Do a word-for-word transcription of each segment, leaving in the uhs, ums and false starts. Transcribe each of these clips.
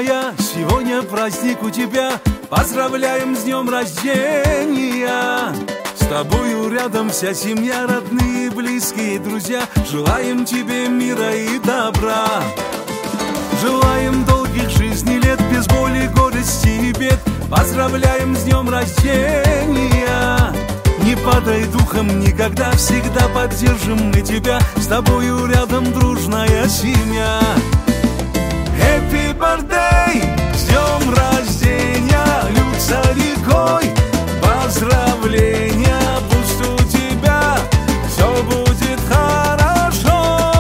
моя, сегодня праздник у тебя. Поздравляем с днем рождения. С тобою рядом вся семья, родные, близкие, друзья. Желаем тебе мира и добра. Желаем долгих жизней лет, без боли, горести и бед. Поздравляем с днем рождения. Не падай духом никогда, всегда поддержим мы тебя. С тобою рядом дружная семья. Happy birthday, с днем рождения, льются рекой поздравления. Пусть у тебя все будет хорошо.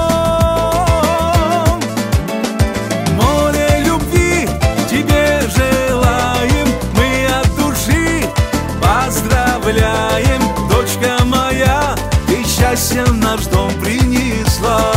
Море любви тебе желаем, мы от души поздравляем. Дочка моя, ты счастье в наш дом принесла.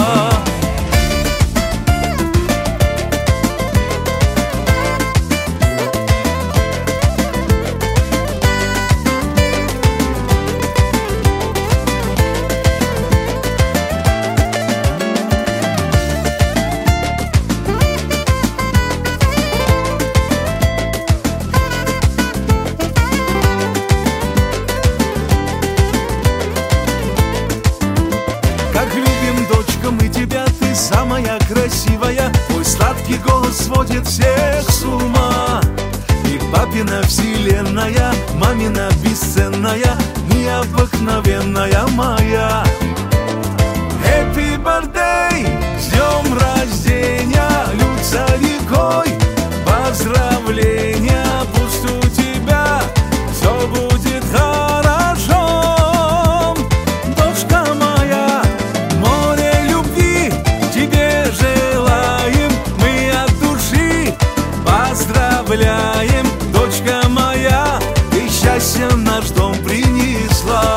Самая красивая, твой сладкий голос сводит всех с ума. И папина вселенная, мамина бесценная, необыкновенная моя. Happy birthday, с днем рождения, льются рекой поздравления. Пусть у тебя все будет хорошо. Дочка моя, море любви тебе желаем, мы от души поздравляем. Дочка моя, ты счастье в наш дом принесла.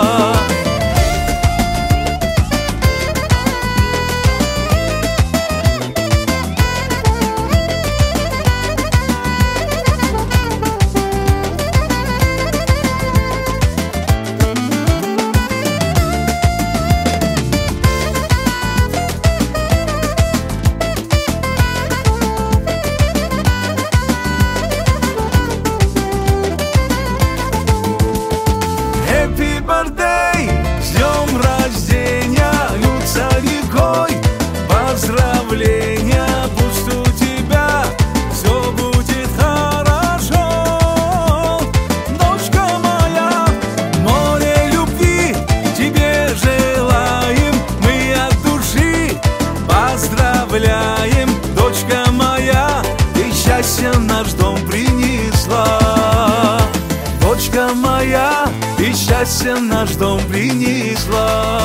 Happy birthday, с днем рождения, льются рекой поздравления. Пусть у тебя все будет хорошо. Дочка моя, море любви тебе желаем, мы от души поздравляем. Дочка моя, ты счастье в наш дом принесла. Дочка моя, ты счастье в наш дом принесла.